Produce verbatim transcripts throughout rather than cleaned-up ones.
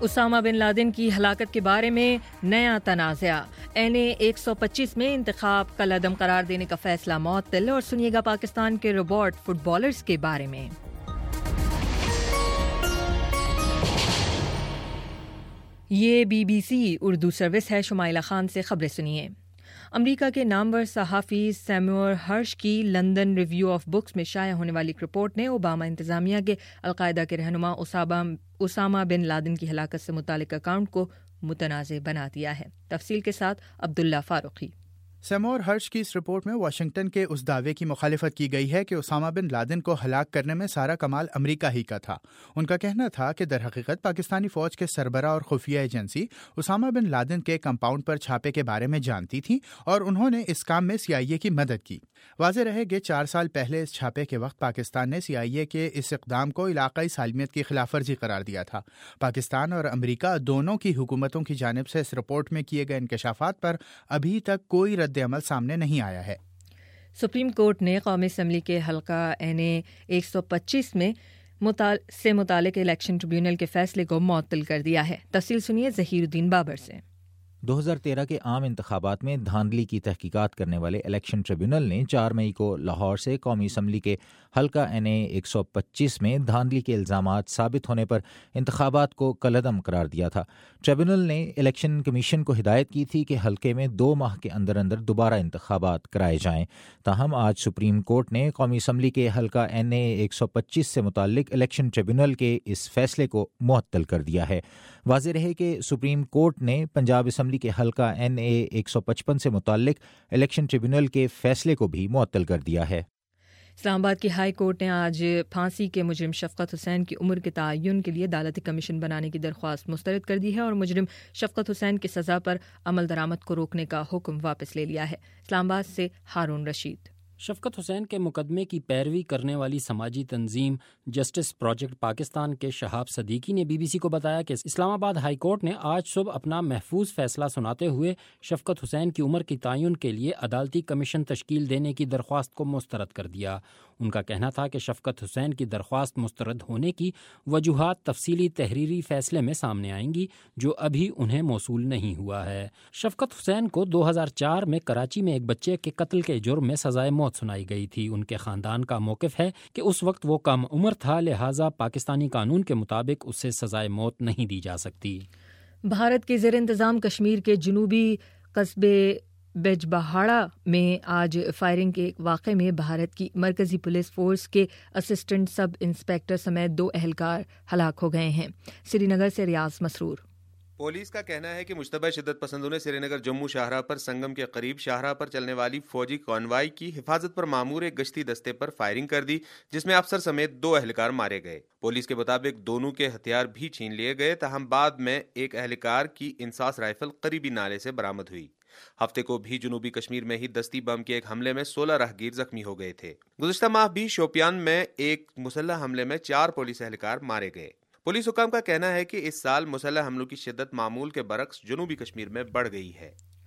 Usama bin Laden کی ہلاکت کے بارے میں نیا تنازع، این اے ایک سو پچیس میں انتخاب کالعدم قرار دینے کا فیصلہ معطل، اور سنیے گا پاکستان کے روبوٹ فٹ بالرز کے بارے میں۔ یہ B B C Urdu service ہے، شمائلہ خان سے خبریں سنیے۔ امریکہ کے نامور صحافی سیمور ہرش کی لندن ریویو آف بکس میں شائع ہونے والی ایک رپورٹ نے اوباما انتظامیہ کے القاعدہ کے رہنما اسامہ بن لادن کی ہلاکت سے متعلق اکاؤنٹ کو متنازع بنا دیا ہے۔ تفصیل کے ساتھ عبداللہ فاروقی۔ سیمور ہرش کی اس رپورٹ میں واشنگٹن کے اس دعوے کی مخالفت کی گئی ہے کہ اسامہ بن لادن کو ہلاک کرنے میں سارا کمال امریکہ ہی کا تھا۔ ان کا کہنا تھا کہ در حقیقت پاکستانی فوج کے سربراہ اور خفیہ ایجنسی اسامہ بن لادن کے کمپاؤنڈ پر چھاپے کے بارے میں جانتی تھی اور انہوں نے اس کام میں سی آئی اے کی مدد کی۔ واضح رہے کہ چار سال پہلے اس چھاپے کے وقت پاکستان نے سی آئی اے کے اس اقدام کو علاقائی سالمیت کی خلاف ورزی قرار دیا تھا۔ پاکستان اور امریکہ دونوں کی حکومتوں کی جانب سے اس رپورٹ میں کیے گئے انکشافات پر ابھی تک کوئی رد عمل سامنے نہیں آیا ہے۔ سپریم کورٹ نے قومی اسمبلی کے حلقہ این اے ایک سو پچیس میں متعل... سے متعلق الیکشن ٹریبیونل کے فیصلے کو معطل کر دیا ہے۔ تفصیل سنیے ظہیر الدین بابر سے۔ دو ہزار تیرہ کے عام انتخابات میں دھاندلی کی تحقیقات کرنے والے الیکشن ٹریبیونل نے چار مئی کو لاہور سے قومی اسمبلی کے حلقہ این اے ایک سو پچیس میں دھاندلی کے الزامات ثابت ہونے پر انتخابات کو کالعدم قرار دیا تھا۔ ٹریبیونل نے الیکشن کمیشن کو ہدایت کی تھی کہ حلقے میں دو ماہ کے اندر اندر دوبارہ انتخابات کرائے جائیں، تاہم آج سپریم کورٹ نے قومی اسمبلی کے حلقہ این اے ایک سو پچیس سے متعلق الیکشن ٹریبیونل کے اس فیصلے کو معطل کر دیا ہے۔ واضح رہے کہ سپریم کورٹ نے پنجاب اسمبلی کے حلقہ این اے ایک سو پچپن سے متعلق الیکشن ٹریبیونل کے فیصلے کو بھی معطل کر دیا ہے۔ اسلام آباد کی ہائی کورٹ نے آج پھانسی کے مجرم شفقت حسین کی عمر کے تعین کے لیے عدالتی کمیشن بنانے کی درخواست مسترد کر دی ہے اور مجرم شفقت حسین کی سزا پر عمل درآمد کو روکنے کا حکم واپس لے لیا ہے۔ اسلام آباد سے ہارون رشید۔ شفقت حسین کے مقدمے کی پیروی کرنے والی سماجی تنظیم جسٹس پروجیکٹ پاکستان کے شہاب صدیقی نے بی بی سی کو بتایا کہ اسلام آباد ہائی کورٹ نے آج صبح اپنا محفوظ فیصلہ سناتے ہوئے شفقت حسین کی عمر کی تعین کے لیے عدالتی کمیشن تشکیل دینے کی درخواست کو مسترد کر دیا۔ ان کا کہنا تھا کہ شفقت حسین کی درخواست مسترد ہونے کی وجوہات تفصیلی تحریری فیصلے میں سامنے آئیں گی جو ابھی انہیں موصول نہیں ہوا ہے۔ شفقت حسین کو دو ہزار چار میں کراچی میں ایک بچے کے قتل کے جرم میں سزائے موت سنائی گئی تھی۔ ان کے خاندان کا موقف ہے کہ اس وقت وہ کم عمر تھا، لہٰذا پاکستانی قانون کے مطابق اسے سزائے موت نہیں دی جا سکتی۔ بھارت کے زیر انتظام کشمیر کے جنوبی قصبے بج بہاڑا میں آج فائرنگ کے ایک واقعے میں بھارت کی مرکزی پولیس فورس کے اسسٹنٹ سب انسپکٹر سمیت دو اہلکار ہلاک ہو گئے ہیں۔ سری نگر سے ریاض مسرور۔ پولیس کا کہنا ہے کہ مشتبہ شدت پسندوں نے سری نگر جموں شاہراہ پر سنگم کے قریب شاہراہ پر چلنے والی فوجی کانوائی کی حفاظت پر مامور ایک گشتی دستے پر فائرنگ کر دی، جس میں افسر سمیت دو اہلکار مارے گئے۔ پولیس کے مطابق دونوں کے ہتھیار بھی چھین لیے گئے، تاہم بعد میں ایک اہلکار کی انساس رائفل قریبی نالے سے برآمد ہوئی۔ ہفتے کو بھی جنوبی کشمیر میں ہی دستی بم کے ایک حملے میں سولہ راہگیر زخمی ہو گئے تھے۔ گزشتہ ماہ بھی شوپیان میں ایک مسلح حملے میں چار پولیس اہلکار مارے گئے۔ پولیس حکام کا کہنا ہے کہ اس سال مسلح حملوں کی شدت معمول کے برعکس جنوبی کشمیر میں بڑھ گئی ہے۔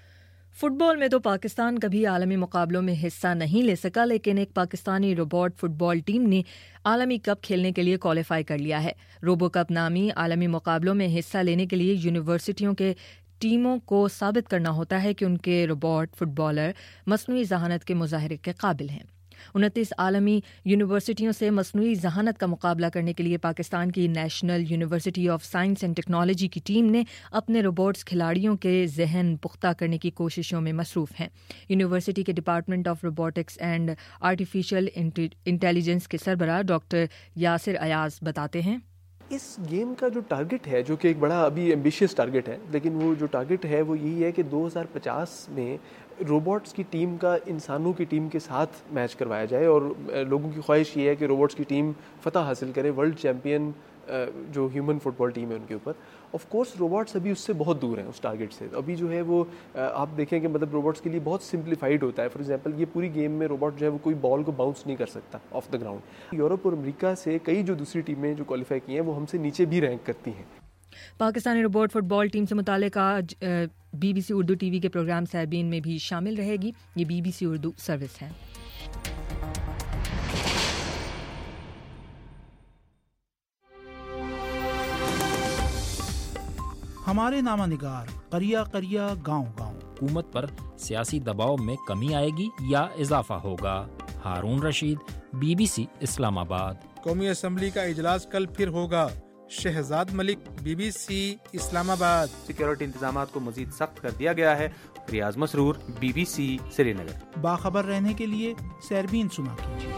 فٹ بال میں تو پاکستان کبھی عالمی مقابلوں میں حصہ نہیں لے سکا، لیکن ایک Pakistani robot football team نے عالمی کپ کھیلنے کے لیے کوالیفائی کر لیا ہے۔ روبو کپ نامی عالمی مقابلوں میں حصہ لینے کے لیے یونیورسٹیوں کے ٹیموں کو ثابت کرنا ہوتا ہے کہ ان کے روبوٹ فٹ بالر مصنوعی ذہانت کے مظاہرے کے قابل ہیں۔ انتیس عالمی یونیورسٹیوں سے مصنوعی ذہانت کا مقابلہ کرنے کے لیے پاکستان کی national university of science and technology کی ٹیم نے اپنے روبوٹس کھلاڑیوں کے ذہن پختہ کرنے کی کوششوں میں مصروف ہیں۔ یونیورسٹی کے department of robotics and artificial intelligence کے سربراہ ڈاکٹر یاسر ایاز بتاتے ہیں، اس گیم کا جو ٹارگٹ ہے، جو کہ ایک بڑا ابھی ایمبیشیس ٹارگٹ ہے، لیکن وہ جو ٹارگٹ ہے وہ یہی ہے کہ دو ہزار پچاس میں روبوٹس کی ٹیم کا انسانوں کی ٹیم کے ساتھ میچ کروایا جائے، اور لوگوں کی خواہش یہ ہے کہ روبوٹس کی ٹیم فتح حاصل کرے، ورلڈ چیمپئن جو ہیومن فٹ بال ٹیم ہے ان کے اوپر۔ آف کورس روبوٹس ابھی اس سے بہت دور ہیں، اس ٹارگٹ سے۔ ابھی جو ہے وہ آپ دیکھیں کہ مطلب روبوٹس کے لیے بہت سمپلیفائڈ ہوتا ہے۔ فار ایگزامپل یہ پوری گیم میں روبوٹ جو ہے وہ کوئی بال کو باؤنس نہیں کر سکتا آف دا گراؤنڈ۔ یورپ اور امریکہ سے کئی جو دوسری ٹیمیں جو کوالیفائی کی ہیں وہ ہم سے نیچے بھی رینک کرتی ہیں۔ Pakistani robot football team سے متعلق آج B B C Urdu T V کے پروگرام سائبین میں بھی شامل رہے گی۔ یہ B B C Urdu service ہے۔ ہمارے نامہ نگار قریہ قریہ گاؤں گاؤں. حکومت پر سیاسی دباؤ میں کمی آئے گی یا اضافہ ہوگا؟ Haroon Rashid, B B C Islamabad. قومی اسمبلی کا اجلاس کل پھر ہوگا. Shahzad Malik, B B C Islamabad. Security انتظامات کو مزید سخت کر دیا گیا ہے. Riaz Masroor, B B C Srinagar. باخبر رہنے کے لیے سیربین سنا کیجیے.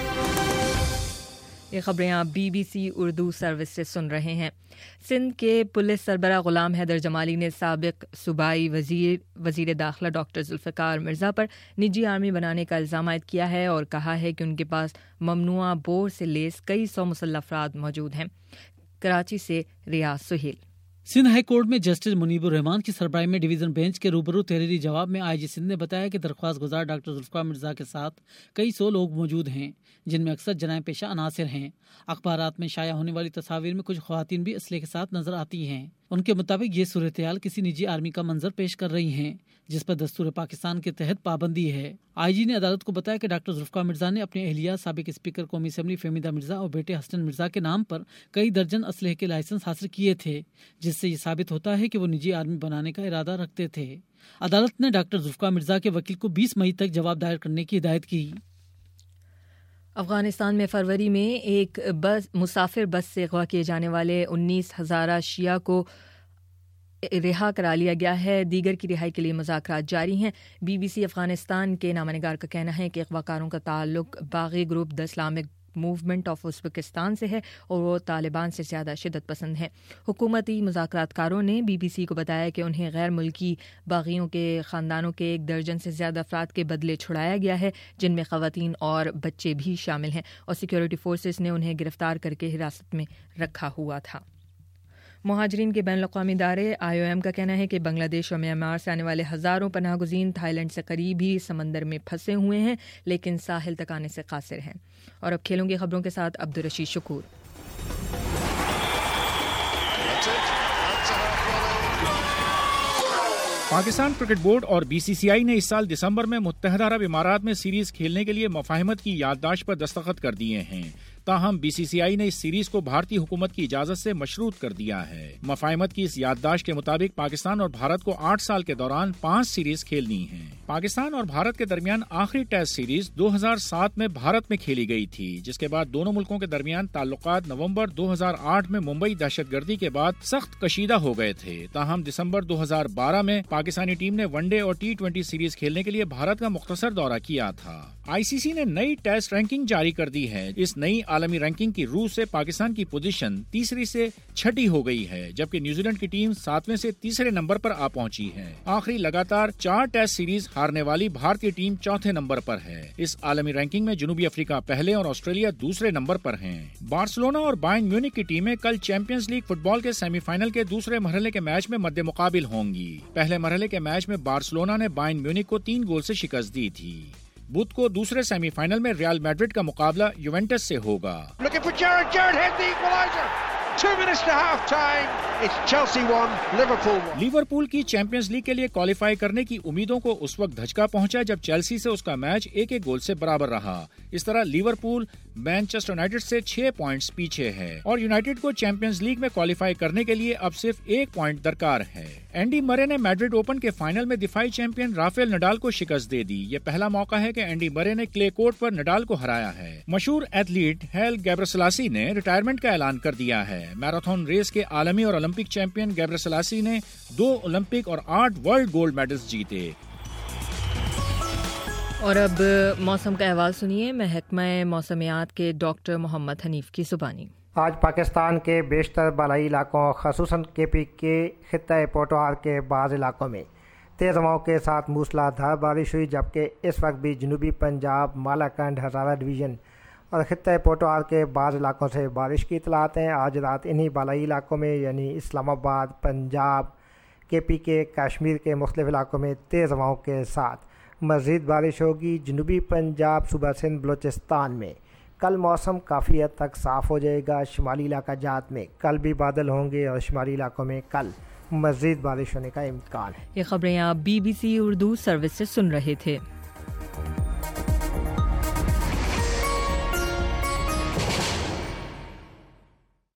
یہ خبریں آپ B B C Urdu service سے سن رہے ہیں. سندھ کے پولیس سربراہ غلام حیدر جمالی نے سابق صوبائی وزیر وزیر داخلہ ڈاکٹر ذوالفقار مرزا پر نجی آرمی بنانے کا الزام عائد کیا ہے اور کہا ہے کہ ان کے پاس ممنوعہ بور سے لیس کئی سو مسلح افراد موجود ہیں. کراچی سے ریاض سہیل. سندھ ہائی کورٹ میں جسٹس منیب الرحمان کی سربراہی میں ڈویژن بینچ کے روبرو تحریری جواب میں آئی جی سندھ نے بتایا کہ درخواست گزار ڈاکٹر ذوالفقار مرزا کے ساتھ کئی سو لوگ موجود ہیں جن میں اکثر جرائم پیشہ عناصر ہیں. اخبارات میں شائع ہونے والی تصاویر میں کچھ خواتین بھی اسلحے کے ساتھ نظر آتی ہیں. ان کے مطابق یہ صورتحال کسی نجی آرمی کا منظر پیش کر رہی ہیں جس پر دستور پاکستان کے تحت پابندی ہے. آئی جی نے عدالت کو بتایا کہ ڈاکٹر ذوالفقار مرزا نے اپنی اہلیہ سابق اسپیکر قومی اسمبلی فہمیدہ مرزا اور بیٹے حسن مرزا کے نام پر کئی درجن اسلحے کے لائسنس حاصل کیے تھے جس سے یہ ثابت ہوتا ہے کہ وہ نجی آرمی بنانے کا ارادہ رکھتے تھے. عدالت نے ڈاکٹر ذوالفقار مرزا کے وکیل کو بیس مئی تک جواب دائر کرنے کی ہدایت کی. افغانستان میں فروری میں ایک بس مسافر بس سے اغوا کیے جانے والے انیس ہزارہ شیعہ کو رہا کرا لیا گیا ہے. دیگر کی رہائی کے لیے مذاکرات جاری ہیں. بی بی سی افغانستان کے نامہ نگار کا کہنا ہے کہ اغوا کاروں کا تعلق باغی group the Islamic movement of Uzbekistan سے ہے اور وہ طالبان سے زیادہ شدت پسند ہیں. حکومتی مذاکرات کاروں نے بی بی سی کو بتایا کہ انہیں غیر ملکی باغیوں کے خاندانوں کے ایک درجن سے زیادہ افراد کے بدلے چھڑایا گیا ہے جن میں خواتین اور بچے بھی شامل ہیں اور سیکیورٹی فورسز نے انہیں گرفتار کر کے حراست میں رکھا ہوا تھا. مہاجرین کے بین الاقوامی ادارے آئی او ایم کا کہنا ہے کہ بنگلہ دیش اور میانمار سے آنے والے ہزاروں پناہ گزین تھائی لینڈ سے قریب ہی سمندر میں پھنسے ہوئے ہیں لیکن ساحل تک آنے سے قاصر ہیں. اور اب کھیلوں کی خبروں کے ساتھ عبدالرشید شکور. پاکستان کرکٹ بورڈ اور بی سی سی آئی نے اس سال دسمبر میں متحدہ عرب امارات میں سیریز کھیلنے کے لیے مفاہمت کی یادداشت پر دستخط کر دیے ہیں. تاہم بی سی سی آئی نے اس سیریز کو بھارتی حکومت کی اجازت سے مشروط کر دیا ہے. مفاہمت کی اس یادداشت کے مطابق پاکستان اور بھارت کو آٹھ سال کے دوران پانچ سیریز کھیلنی ہیں. پاکستان اور بھارت کے درمیان آخری ٹیسٹ سیریز دو ہزار سات میں بھارت میں کھیلی گئی تھی جس کے بعد دونوں ملکوں کے درمیان تعلقات نومبر دو ہزار آٹھ میں ممبئی دہشت گردی کے بعد سخت کشیدہ ہو گئے تھے. تاہم دسمبر دو ہزار بارہ میں پاکستانی ٹیم نے ون ڈے اور ٹی ٹوینٹی سیریز کھیلنے کے لیے بھارت کا مختصر دورہ کیا تھا. آئی سی سی نے نئی ٹیسٹ رینکنگ جاری کر دی ہے. اس نئی عالمی رینکنگ کی روح سے پاکستان کی پوزیشن تیسری سے چھٹی ہو گئی ہے جبکہ نیوزی لینڈ کی ٹیم ساتویں سے تیسرے نمبر پر آ پہنچی ہے. آخری لگاتار چار ٹیسٹ سیریز ہارنے والی بھارتی ٹیم چوتھے نمبر پر ہے. اس عالمی رینکنگ میں جنوبی افریقہ پہلے اور آسٹریلیا دوسرے نمبر پر ہیں. بارسلونا اور بائرن میونک کی ٹیمیں کل چیمپئنز لیگ فٹ بال کے سیمی فائنل کے دوسرے مرحلے کے میچ میں مد مقابل ہوں گی. پہلے مرحلے کے میچ میں بارسلونا نے بائرن میونک کو تین گول سے شکست دی تھی. بدھ کو دوسرے سیمی فائنل میں ریال میڈرڈ کا مقابلہ یوونٹس سے ہوگا. لیورپول کی چیمپئنز لیگ کے لیے کوالیفائی کرنے کی امیدوں کو اس وقت دھچکا پہنچا جب چیلسی سے اس کا میچ ایک ایک گول سے برابر رہا. اس طرح لیورپول مانچسٹر یونائیٹڈ سے چھ پوائنٹس پیچھے ہے اور یونائیٹڈ کو چیمپئنز لیگ میں کوالیفائی کرنے کے لیے اب صرف ایک پوائنٹ درکار ہے. اینڈی مرے نے میڈرڈ اوپن کے فائنل میں دفاعی چیمپئن رافیل نڈال کو شکست دے دی. یہ پہلا موقع ہے کہ اینڈی مرے نے کلے کورٹ پر نڈال کو ہرایا ہے. مشہور ایتھلیٹ ہیل گیبرسلاسی نے ریٹائرمنٹ کا اعلان کر دیا ہے. میراتھن ریس کے عالمی اور اولمپک چیمپئن گیبرسلاسی نے دو اولمپک اور آٹھ ورلڈ گولڈ میڈلز جیتے. اور اب موسم کا احوال سنیے محکمہ موسمیات کے ڈاکٹر محمد حنیف کی زبانی. آج پاکستان کے بیشتر بالائی علاقوں خصوصاً کے پی کے خطۂ پوٹوہار کے بعض علاقوں میں تیز ہواؤں کے ساتھ موسلا دھار بارش ہوئی جبکہ اس وقت بھی جنوبی پنجاب، مالاکنڈ، ہزارہ ڈویژن اور خطۂ پوٹوہار کے بعض علاقوں سے بارش کی اطلاعات ہیں. آج رات انہی بالائی علاقوں میں یعنی اسلام آباد، پنجاب، کے پی کے، کشمیر کے مختلف علاقوں میں تیز ہواؤں کے ساتھ مزید بارش ہوگی. جنوبی پنجاب، صوبہ سندھ، بلوچستان میں کل موسم کافی حد تک صاف ہو جائے گا. شمالی علاقہ جات میں کل بھی بادل ہوں گے اور شمالی علاقوں میں کل مزید بارش ہونے کا امکان ہے. یہ خبریں آپ B B C Urdu service سے سن رہے تھے.